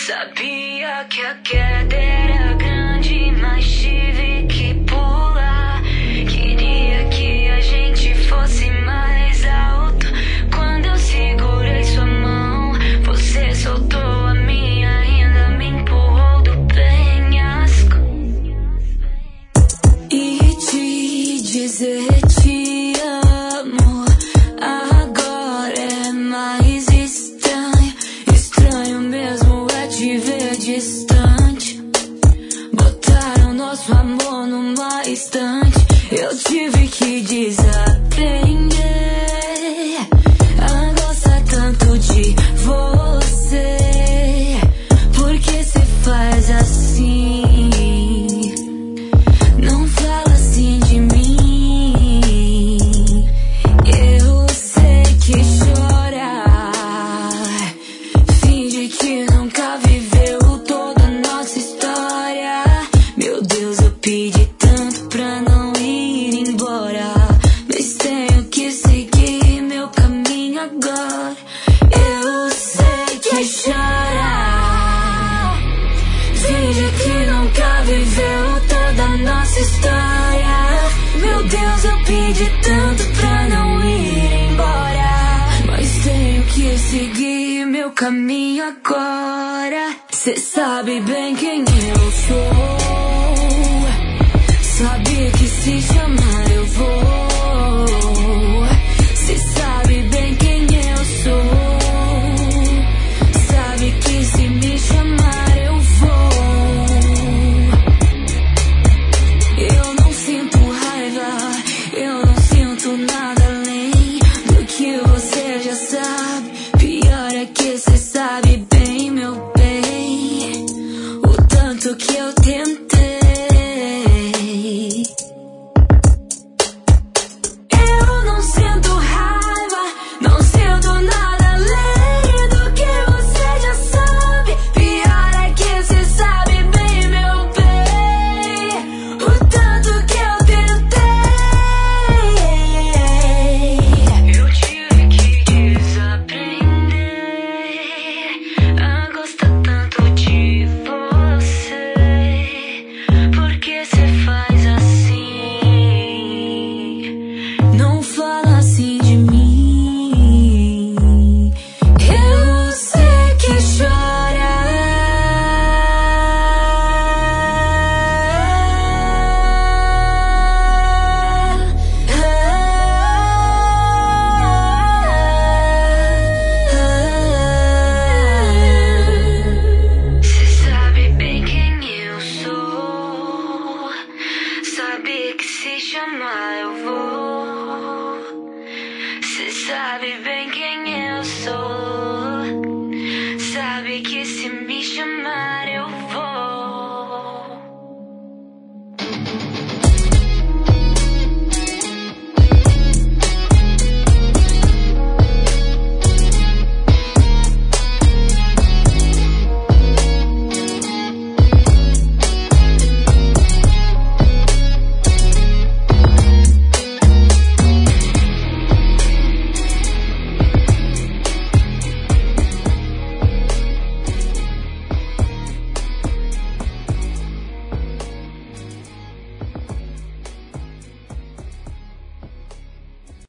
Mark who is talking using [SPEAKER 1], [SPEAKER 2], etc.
[SPEAKER 1] Sabia que a queda era grande, mas tive que pular. Queria que a gente fosse mais alto. Quando eu segurei sua mão, você soltou a minha, ainda me empurrou do penhasco. E te dizer te amo agora é mais estranho. Estranho mesmo é te ver distante. Botaram nosso amor numa estante. Eu tive que desaprender a gostar tanto de você. Porque cê faz assim? Não fala assim de mim. Eu sei que chorar finge que nunca viveu toda a nossa história. Meu Deus, eu pedi tanto pra não ir embora, mas tenho que seguir meu caminho agora. Eu sei que chorar finge que nunca viveu toda a nossa história. Meu Deus, eu pedi tanto pra não ir embora, mas tenho que seguir meu caminho agora. Cê sabe bem quem eu sou, sabe que se chamar eu vou. Cê sabe bem quem eu sou, sabe que se me chamar eu vou. Eu não sinto raiva, eu não sinto nada além do que você já sabe. Pior é que cê sabe